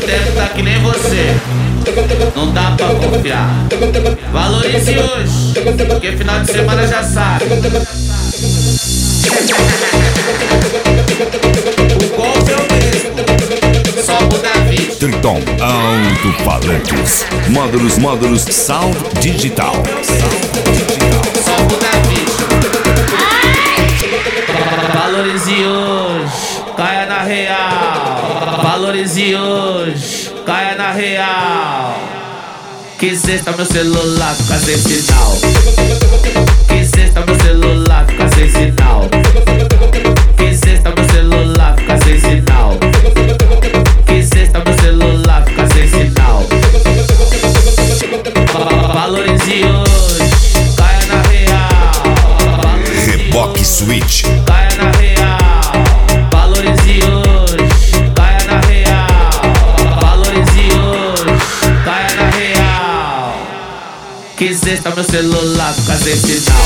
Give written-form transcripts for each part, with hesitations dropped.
tempo tá que nem você. Não dá pra confiar. Valorize hoje, porque final de semana já sabe. O golpe é o mesmo, só muda a vida. Triton Alto-Falantes. Módulos Sound Digital. Só muda a vida. Valorize hoje, caia na real. Valorize hoje, caia na real. Que sexta meu celular fica sem sinal. Que sexta meu celular fica sem sinal. Que sexta meu celular fica sem sinal. Que sexta meu celular fica sem sinal. Valorize hoje, caia na real. Reboque Switch. Caia na real. Valorize hoje, caia na real. Valorize hoje, caia na real. Que sexta meu celular fica sem sinal.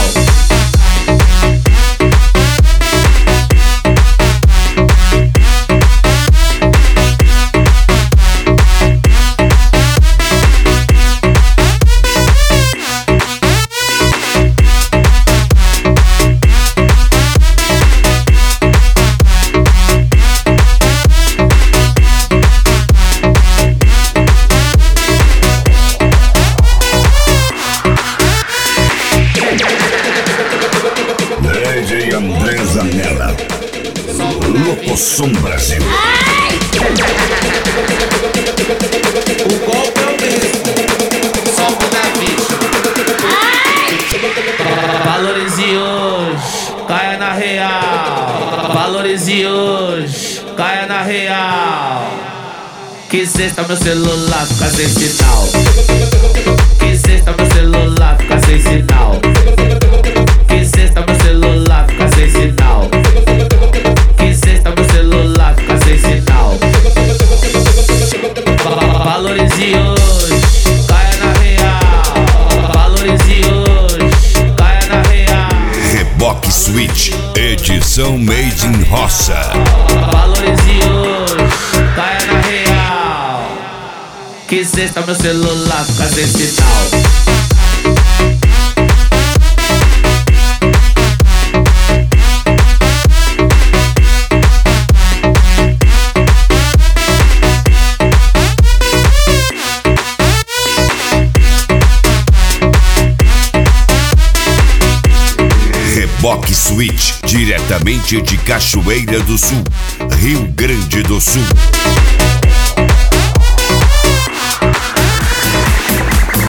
DJ André Zanella. Locosom Brasil. O golpe é o mesmo, só muda a vida. Valorize hoje, caia na real. Valorize hoje, caia na real. Que sexta meu celular fica sem sinal. Que sexta meu celular fica sem sinal. Que sexta meu celular fica sem sinal. Que sexta meu celular fica sem sinal. Valorize hoje, caia na real. Valorize hoje, caia na real. Reboque Switch. Edição Made in Roça. Valorize hoje, caia na real. Que sexta meu celular fica sem sinal. Reboque Switch, diretamente de Cachoeira do Sul, Rio Grande do Sul.